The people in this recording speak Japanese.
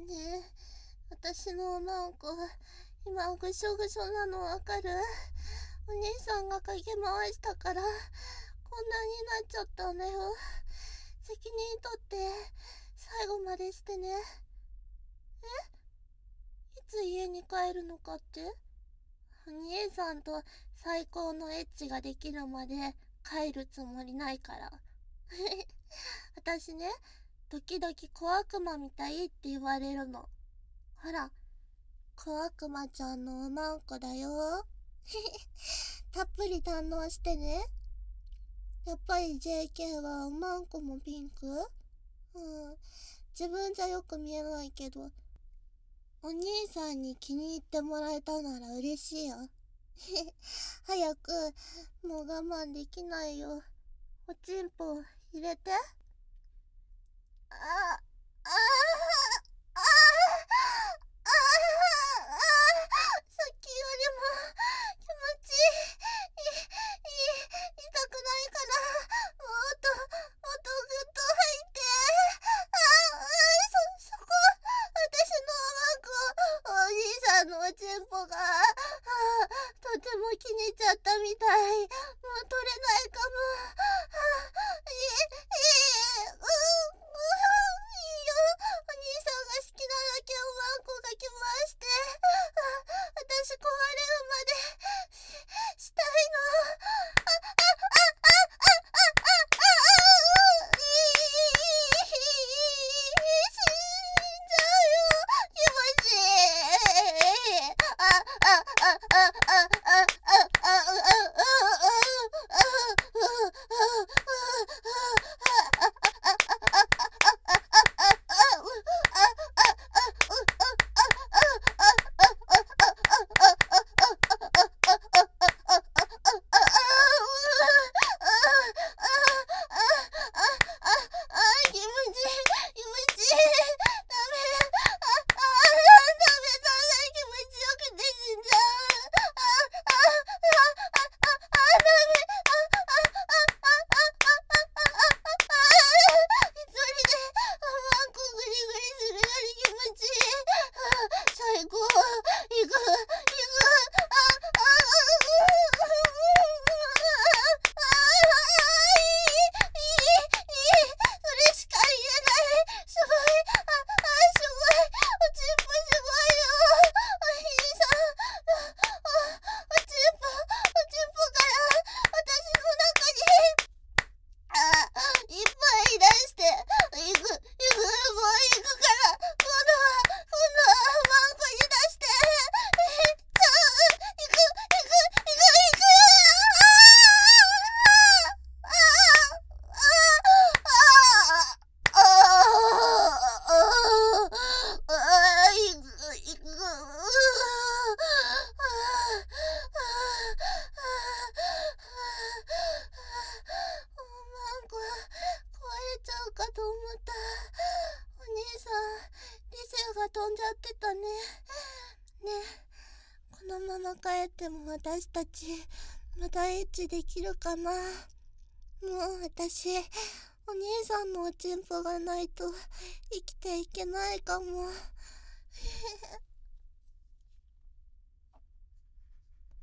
ねえ、私のおまんこ、今ぐしょぐしょなのわかる？お兄さんがかけ回したから、こんなになっちゃったんだよ。責任取って、最後までしてね。いつ家に帰るのかって？お兄さんと最高のエッチができるまで帰るつもりないから。私ね、時々小悪魔みたいって言われるの。ほら、小悪魔ちゃんのおまんこだよ。たっぷり堪能してね。やっぱり JK はおまんこもピンク？自分じゃよく見えないけど、お兄さんに気に入ってもらえたなら嬉しいよ。早く、もう我慢できないよ。おちんぽ入れて。あ、ああ、ああ、ああ、さっきよりも気持ち痛くないかな。もっとぐっと入って。そこ、私のお兄さんのおちんぽが、とても気に入っちゃったみたい。もう取れないかも。いいよ。お兄さんが好きなだけおまんこがきまして。私壊れるまでしたいの。死んじゃうよ。気持ちいい。気持ちいい。ダメ。ダメ。気持ちよくて死んじゃう。ダメ。一人でおまんこグリグリするより気持ちいい。最高。行く。それしか言えない。すごい。すごい。おちんぽすごいよ。お兄さん。おちんぽから私の中にいっぱい出して。もう行くから。今度はマンコに出して。行く。おまんこ壊れちゃうかと思った。お兄さん、理性が飛んじゃってたね。ねえ、このまま帰っても私たちまたエッチできるかな。もう私、お兄さんのおちんぽがないと生きていけないかも。